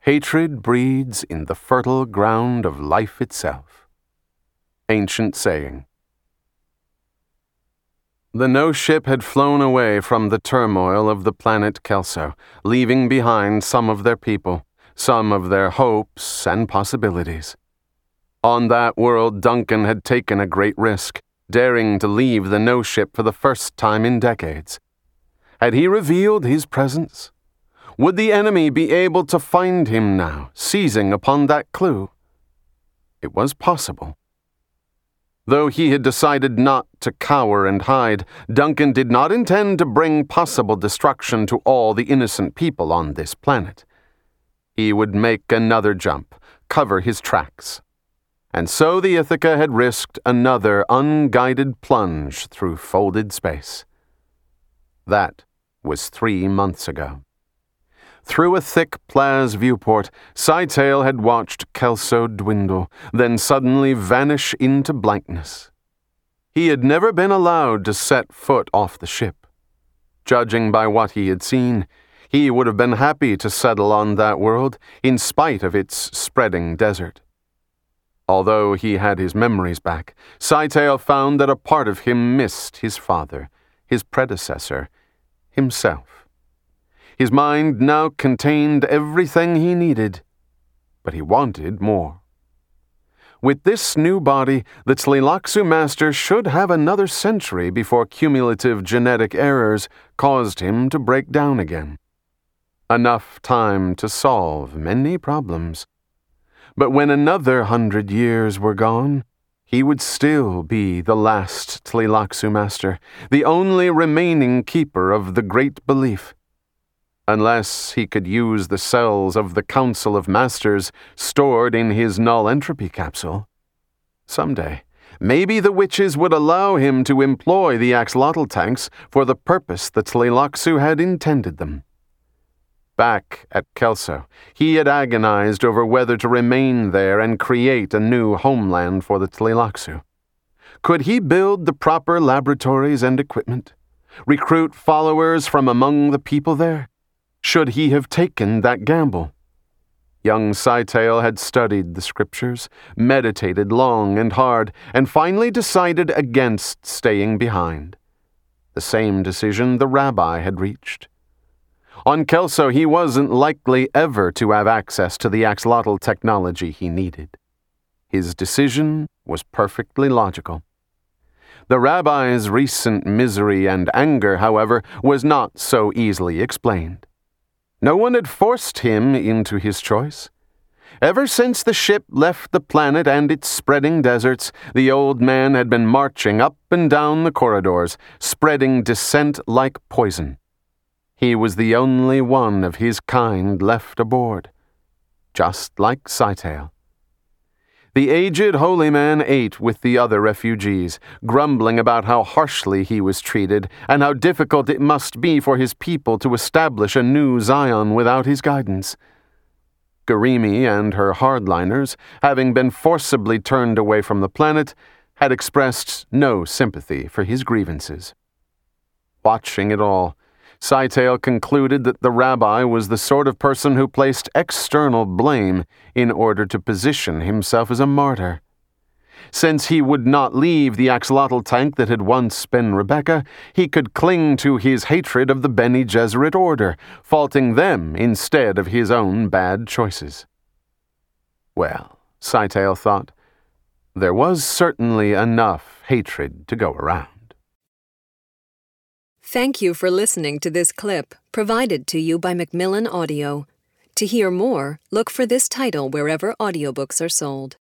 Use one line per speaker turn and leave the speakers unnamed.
hatred breeds in the fertile ground of life itself. Ancient saying. The No-Ship had flown away from the turmoil of the planet Kelso, leaving behind some of their people, some of their hopes and possibilities. On that world, Duncan had taken a great risk, daring to leave the No-Ship for the first time in decades. Had he revealed his presence? Would the enemy be able to find him now, seizing upon that clue? It was possible. Though he had decided not to cower and hide, Duncan did not intend to bring possible destruction to all the innocent people on this planet. He would make another jump, cover his tracks. And so the Ithaca had risked another unguided plunge through folded space. That was 3 months ago. Through a thick Plaz viewport, Sightale had watched Kelso dwindle, then suddenly vanish into blankness. He had never been allowed to set foot off the ship. Judging by what he had seen, he would have been happy to settle on that world, in spite of its spreading desert. Although he had his memories back, Sightale found that a part of him missed his father, his predecessor, himself. His mind now contained everything he needed, but he wanted more. With this new body, the Tleilaxu Master should have another century before cumulative genetic errors caused him to break down again. Enough time to solve many problems. But when another 100 years were gone, he would still be the last Tleilaxu Master, the only remaining keeper of the great belief. Unless he could use the cells of the Council of Masters stored in his null entropy capsule. Someday, maybe the witches would allow him to employ the axolotl tanks for the purpose the Tleilaxu had intended them. Back at Kelso, he had agonized over whether to remain there and create a new homeland for the Tleilaxu. Could he build the proper laboratories and equipment? Recruit followers from among the people there? Should he have taken that gamble? Young Sightale had studied the scriptures, meditated long and hard, and finally decided against staying behind. The same decision the rabbi had reached. On Kelso, he wasn't likely ever to have access to the axolotl technology he needed. His decision was perfectly logical. The rabbi's recent misery and anger, however, was not so easily explained. No one had forced him into his choice. Ever since the ship left the planet and its spreading deserts, the old man had been marching up and down the corridors, spreading dissent like poison. He was the only one of his kind left aboard, just like Sightale. The aged holy man ate with the other refugees, grumbling about how harshly he was treated and how difficult it must be for his people to establish a new Zion without his guidance. Garimi and her hardliners, having been forcibly turned away from the planet, had expressed no sympathy for his grievances. Watching it all, Sightale concluded that the rabbi was the sort of person who placed external blame in order to position himself as a martyr. Since he would not leave the axolotl tank that had once been Rebecca, he could cling to his hatred of the Bene Gesserit order, faulting them instead of his own bad choices. Well, Sightale thought, there was certainly enough hatred to go around.
Thank you for listening to this clip provided to you by Macmillan Audio. To hear more, look for this title wherever audiobooks are sold.